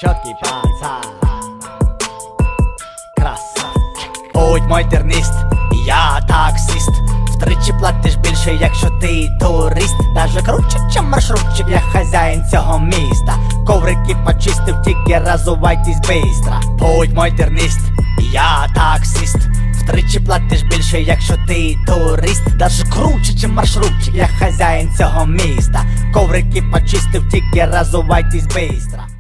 чіткий пацан, красавчик. Будь мой тернист, я таксист. Втричі платиш більше, якщо ти турист. Даже круче, чим маршрутчик, я хазяїн цього міста. Коврики почистив, тільки разувайтесь бистро. Будь мой тернист, я таксист. Втричі платиш більше, якщо ти турист. Даже круче, чим маршрутчик, я хазяїн цього міста. Коврики почистив, тільки разувайтесь бистро.